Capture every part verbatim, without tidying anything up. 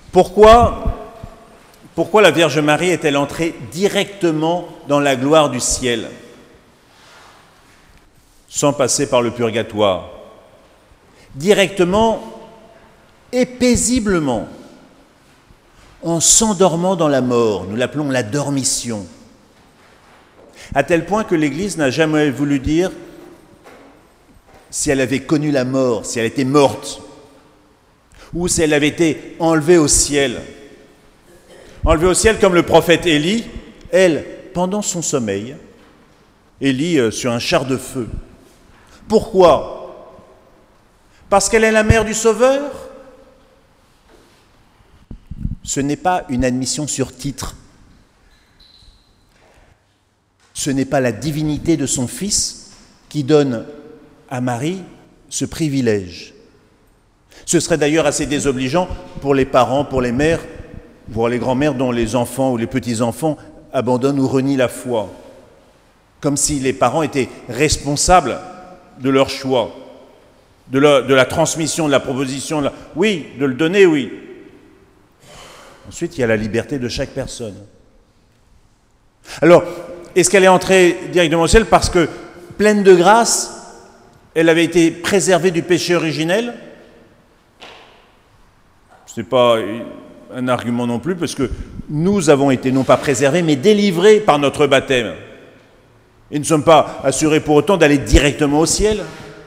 Pourquoi, pourquoi la Vierge Marie est-elle entrée directement dans la gloire du ciel, sans passer par le purgatoire, directement et paisiblement, en s'endormant dans la mort? Nous l'appelons la dormition. À tel point que l'Église n'a jamais voulu dire si elle avait connu la mort, si elle était morte, ou si elle avait été enlevée au ciel. Enlevée au ciel comme le prophète Élie, elle, pendant son sommeil, Élie euh, sur un char de feu. Pourquoi? Parce qu'elle est la mère du Sauveur? Ce n'est pas une admission sur titre. Ce n'est pas la divinité de son Fils qui donne à Marie ce privilège. Ce serait d'ailleurs assez désobligeant pour les parents, pour les mères, voire les grands-mères dont les enfants ou les petits-enfants abandonnent ou renient la foi. Comme si les parents étaient responsables de leur choix, de la, de la transmission, de la proposition. De la... Oui, de le donner, oui. Ensuite, il y a la liberté de chaque personne. Alors, est-ce qu'elle est entrée directement au ciel parce que, pleine de grâce, elle avait été préservée du péché originel? Ce n'est pas un argument non plus, parce que nous avons été non pas préservés, mais délivrés par notre baptême. Et nous ne sommes pas assurés pour autant d'aller directement au ciel.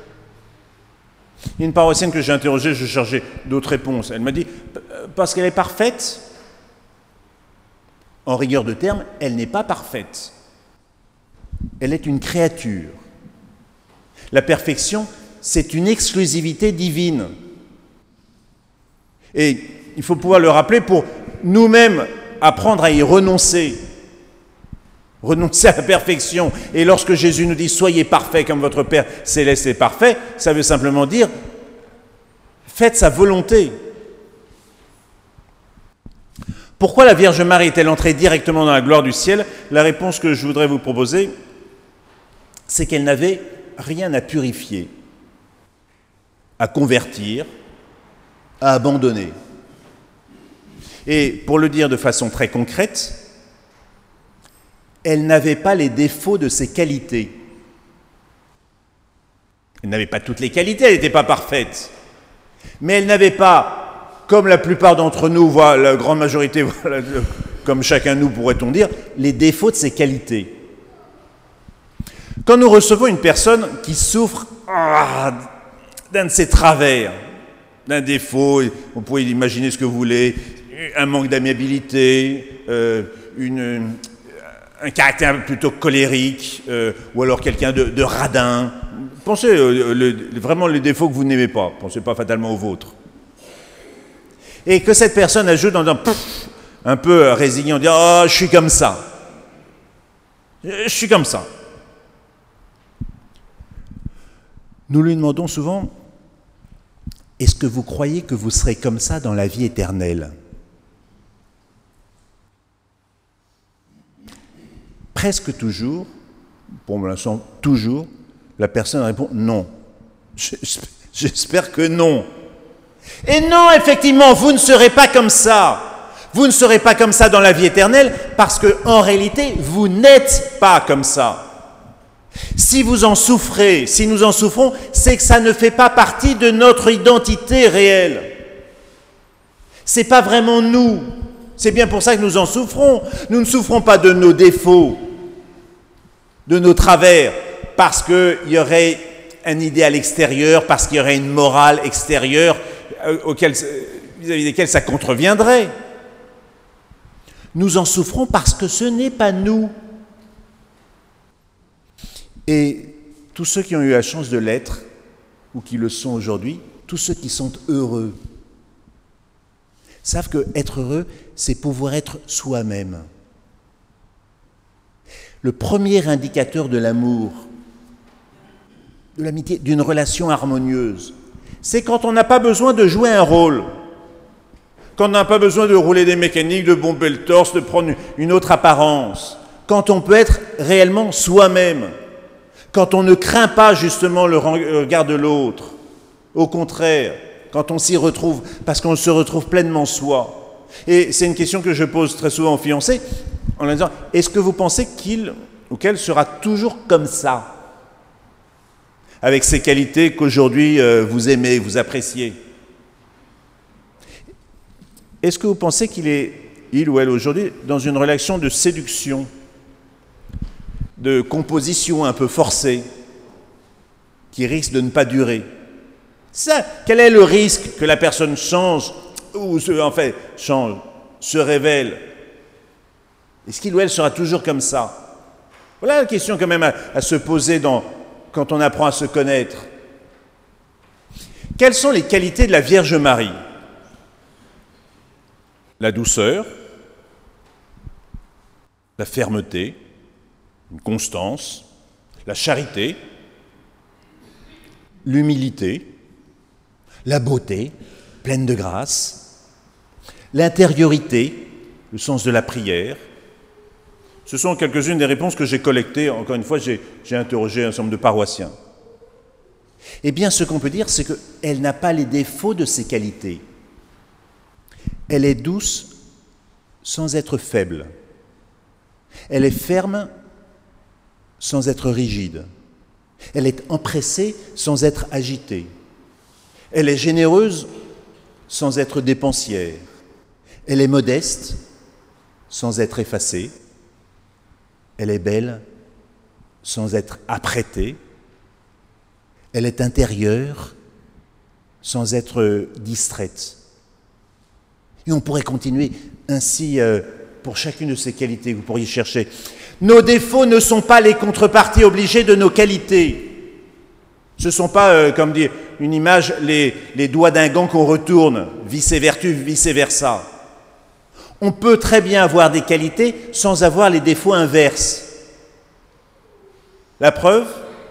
Il y a une paroissienne que j'ai interrogée, je cherchais d'autres réponses. Elle m'a dit, parce qu'elle est parfaite, en rigueur de terme, elle n'est pas parfaite. Elle est une créature. La perfection, c'est une exclusivité divine. Et il faut pouvoir le rappeler pour nous-mêmes apprendre à y renoncer. Renoncer à la perfection. Et lorsque Jésus nous dit « Soyez parfaits comme votre Père céleste est parfait », ça veut simplement dire « Faites sa volonté ». Pourquoi la Vierge Marie est-elle entrée directement dans la gloire du ciel? La réponse que je voudrais vous proposer, c'est qu'elle n'avait rien à purifier, à convertir, à abandonner. Et pour le dire de façon très concrète, elle n'avait pas les défauts de ses qualités. Elle n'avait pas toutes les qualités, elle n'était pas parfaite. Mais elle n'avait pas, comme la plupart d'entre nous, voire la grande majorité, comme chacun de nous pourrait-on dire, les défauts de ses qualités. Quand nous recevons une personne qui souffre ah, d'un de ses travers, d'un défaut, vous pouvez imaginer ce que vous voulez, un manque d'amiabilité, euh, une, un caractère plutôt colérique, euh, ou alors quelqu'un de, de radin. Pensez euh, le, vraiment les défauts que vous n'aimez pas, pensez pas fatalement aux vôtres. Et que cette personne ajoute dans un pouf, un peu résigné, en disant « Oh, je suis comme ça. Je suis comme ça. » Nous lui demandons souvent « Est-ce que vous croyez que vous serez comme ça dans la vie éternelle ?» Presque toujours, pour l'instant toujours, la personne répond « Non. » J'espère que non. Et non, effectivement, vous ne serez pas comme ça. Vous ne serez pas comme ça dans la vie éternelle parce qu'en réalité, vous n'êtes pas comme ça. Si vous en souffrez, si nous en souffrons, c'est que ça ne fait pas partie de notre identité réelle. C'est pas vraiment nous. C'est bien pour ça que nous en souffrons. Nous ne souffrons pas de nos défauts, de nos travers, parce qu'il y aurait un idéal extérieur, parce qu'il y aurait une morale extérieure auquel, vis-à-vis desquelles ça contreviendrait. Nous en souffrons parce que ce n'est pas nous. Et tous ceux qui ont eu la chance de l'être, ou qui le sont aujourd'hui, tous ceux qui sont heureux, savent que être heureux, c'est pouvoir être soi-même. Le premier indicateur de l'amour, de l'amitié, d'une relation harmonieuse, c'est quand on n'a pas besoin de jouer un rôle, quand on n'a pas besoin de rouler des mécaniques, de bomber le torse, de prendre une autre apparence, quand on peut être réellement soi-même, quand on ne craint pas justement le regard de l'autre, au contraire, quand on s'y retrouve, parce qu'on se retrouve pleinement soi. Et c'est une question que je pose très souvent aux fiancés, en leur disant, est-ce que vous pensez qu'il ou qu'elle sera toujours comme ça, avec ces qualités qu'aujourd'hui euh, vous aimez, vous appréciez? Est-ce que vous pensez qu'il est, il ou elle aujourd'hui, dans une relation de séduction, de composition un peu forcée, qui risque de ne pas durer? Ça, quel est le risque que la personne change, ou se, en fait, change, se révèle? Est-ce qu'il ou elle sera toujours comme ça? Voilà la question quand même à, à se poser dans, quand on apprend à se connaître. Quelles sont les qualités de la Vierge Marie? La douceur, la fermeté, une constance, la charité, l'humilité, la beauté, pleine de grâce, l'intériorité, le sens de la prière. Ce sont quelques-unes des réponses que j'ai collectées. Encore une fois, j'ai, j'ai interrogé un certain nombre de paroissiens. Eh bien, ce qu'on peut dire, c'est qu'elle n'a pas les défauts de ses qualités. Elle est douce sans être faible. Elle est ferme sans être rigide. Elle est empressée sans être agitée. Elle est généreuse sans être dépensière. Elle est modeste sans être effacée. Elle est belle sans être apprêtée. Elle est intérieure sans être distraite. Et on pourrait continuer ainsi euh, pour chacune de ces qualités que vous pourriez chercher. Nos défauts ne sont pas les contreparties obligées de nos qualités. Ce ne sont pas, euh, comme dit une image, les, les doigts d'un gant qu'on retourne, vice vertu, vice versa. On peut très bien avoir des qualités sans avoir les défauts inverses. La preuve,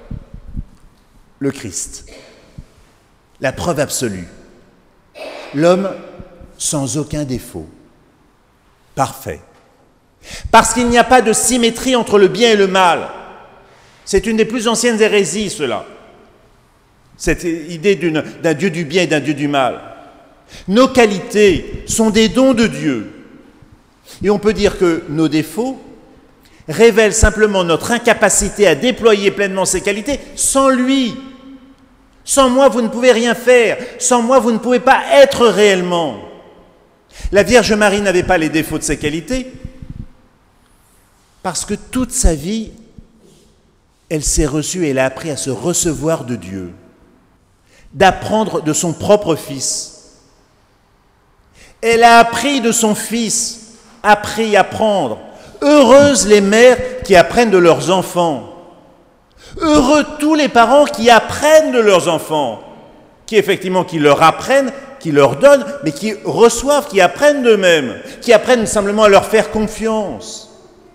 le Christ. La preuve absolue. L'homme sans aucun défaut. Parfait. Parce qu'il n'y a pas de symétrie entre le bien et le mal. C'est une des plus anciennes hérésies, cela. Cette idée d'une, d'un Dieu du bien et d'un Dieu du mal. Nos qualités sont des dons de Dieu. Et on peut dire que nos défauts révèlent simplement notre incapacité à déployer pleinement ces qualités sans lui. Sans moi, vous ne pouvez rien faire. Sans moi, vous ne pouvez pas être réellement. La Vierge Marie n'avait pas les défauts de ses qualités parce que toute sa vie, elle s'est reçue et elle a appris à se recevoir de Dieu, d'apprendre de son propre Fils. Elle a appris de son Fils, appris à apprendre. Heureuses les mères qui apprennent de leurs enfants. Heureux tous les parents qui apprennent de leurs enfants, qui effectivement qui leur apprennent, qui leur donnent, mais qui reçoivent, qui apprennent d'eux-mêmes, qui apprennent simplement à leur faire confiance,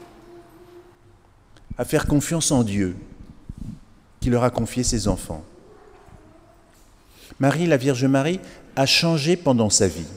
à faire confiance en Dieu, qui leur a confié ses enfants. Marie, la Vierge Marie, a changé pendant sa vie.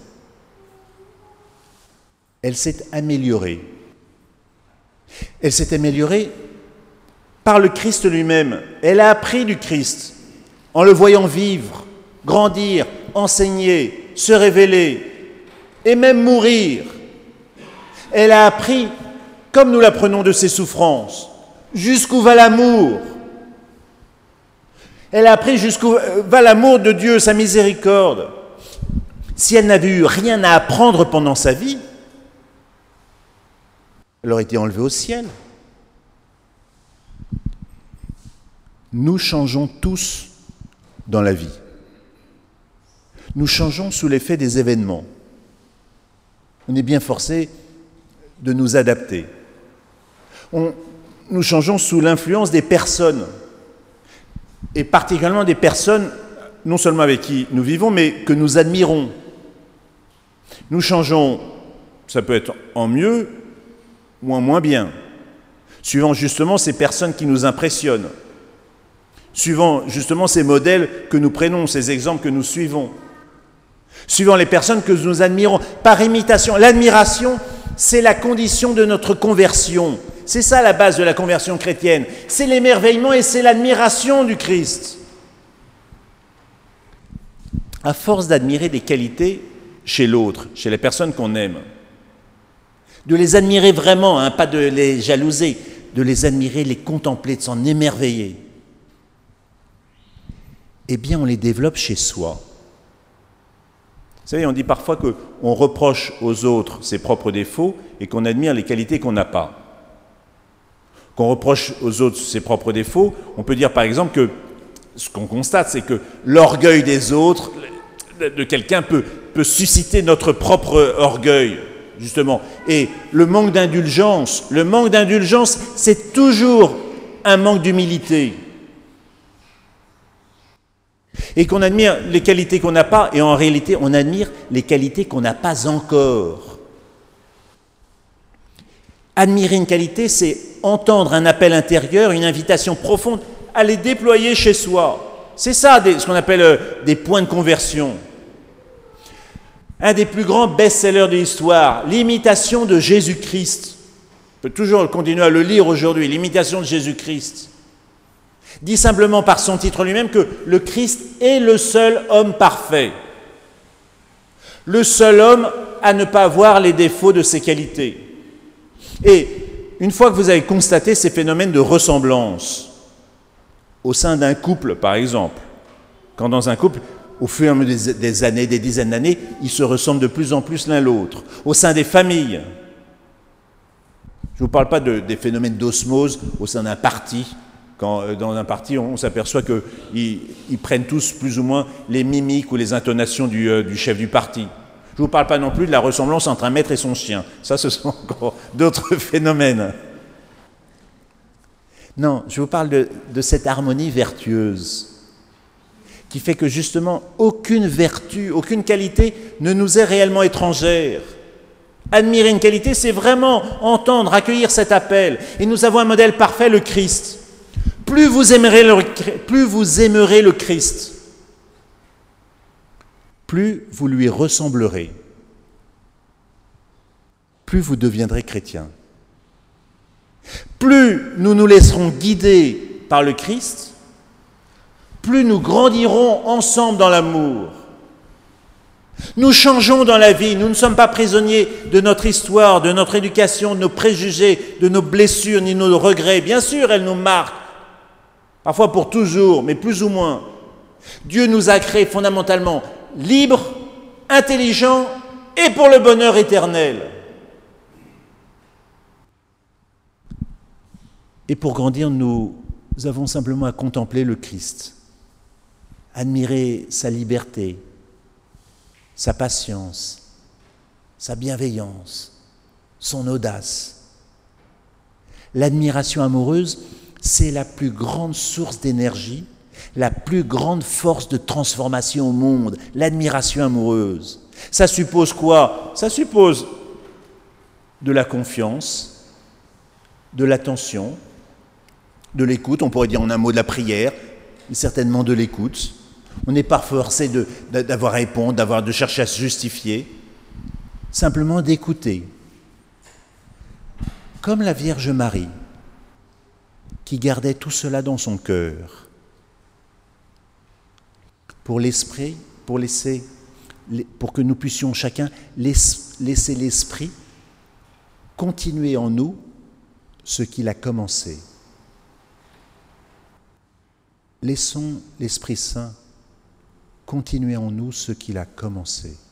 Elle s'est améliorée. Elle s'est améliorée par le Christ lui-même. Elle a appris du Christ en le voyant vivre, grandir, enseigner, se révéler et même mourir. Elle a appris, comme nous l'apprenons de ses souffrances, jusqu'où va l'amour. Elle a appris jusqu'où va l'amour de Dieu, sa miséricorde. Si elle n'avait eu rien à apprendre pendant sa vie, elle aurait été enlevée au ciel. Nous changeons tous dans la vie. Nous changeons sous l'effet des événements. On est bien forcé de nous adapter. On, nous changeons sous l'influence des personnes, et particulièrement des personnes, non seulement avec qui nous vivons, mais que nous admirons. Nous changeons, ça peut être en mieux ou en moins bien, suivant justement ces personnes qui nous impressionnent, suivant justement ces modèles que nous prenons, ces exemples que nous suivons, suivant les personnes que nous admirons, par imitation. L'admiration, c'est la condition de notre conversion. C'est ça la base de la conversion chrétienne. C'est l'émerveillement et c'est l'admiration du Christ. À force d'admirer des qualités, chez l'autre, chez les personnes qu'on aime. De les admirer vraiment, hein, pas de les jalouser, de les admirer, les contempler, de s'en émerveiller. Eh bien, on les développe chez soi. Vous savez, on dit parfois qu'on reproche aux autres ses propres défauts et qu'on admire les qualités qu'on n'a pas. Qu'on reproche aux autres ses propres défauts, on peut dire par exemple que ce qu'on constate, c'est que l'orgueil des autres, de quelqu'un, peut, peut susciter notre propre orgueil, justement. Et le manque d'indulgence, le manque d'indulgence, c'est toujours un manque d'humilité. Et qu'on admire les qualités qu'on n'a pas, et en réalité, on admire les qualités qu'on n'a pas encore. Admirer une qualité, c'est entendre un appel intérieur, une invitation profonde à les déployer chez soi. C'est ça, des, ce qu'on appelle euh, des points de conversion. Un des plus grands best-sellers de l'histoire, l'imitation de Jésus-Christ. On peut toujours continuer à le lire aujourd'hui, l'imitation de Jésus-Christ. Dit simplement par son titre lui-même que le Christ est le seul homme parfait. Le seul homme à ne pas avoir les défauts de ses qualités. Et une fois que vous avez constaté ces phénomènes de ressemblance, au sein d'un couple par exemple, quand dans un couple, au fur et à mesure des, des années, des dizaines d'années, ils se ressemblent de plus en plus l'un l'autre, au sein des familles. Je ne vous parle pas de, des phénomènes d'osmose au sein d'un parti. Quand dans un parti, on, on s'aperçoit qu'ils ils prennent tous plus ou moins les mimiques ou les intonations du, euh, du chef du parti. Je ne vous parle pas non plus de la ressemblance entre un maître et son chien. Ça, ce sont encore d'autres phénomènes. Non, je vous parle de, de cette harmonie vertueuse qui fait que justement, aucune vertu, aucune qualité ne nous est réellement étrangère. Admirer une qualité, c'est vraiment entendre, accueillir cet appel. Et nous avons un modèle parfait, le Christ. Plus vous aimerez le, plus vous aimerez le Christ, plus vous lui ressemblerez, plus vous deviendrez chrétien. Plus nous nous laisserons guider par le Christ, plus nous grandirons ensemble dans l'amour. Nous changeons dans la vie, nous ne sommes pas prisonniers de notre histoire, de notre éducation, de nos préjugés, de nos blessures, ni de nos regrets. Bien sûr, elles nous marquent, parfois pour toujours, mais plus ou moins. Dieu nous a créés fondamentalement libres, intelligents et pour le bonheur éternel. Et pour grandir, nous avons simplement à contempler le Christ, admirer sa liberté, sa patience, sa bienveillance, son audace. L'admiration amoureuse, c'est la plus grande source d'énergie, la plus grande force de transformation au monde, l'admiration amoureuse. Ça suppose quoi? Ça suppose de la confiance, de l'attention, de l'écoute, on pourrait dire en un mot de la prière, mais certainement de l'écoute. On n'est pas forcé de, d'avoir à répondre, d'avoir, de chercher à se justifier, simplement d'écouter. Comme la Vierge Marie, qui gardait tout cela dans son cœur, pour l'esprit, pour laisser, pour que nous puissions chacun laisser l'esprit continuer en nous ce qu'il a commencé. Laissons l'Esprit Saint continuer en nous ce qu'il a commencé.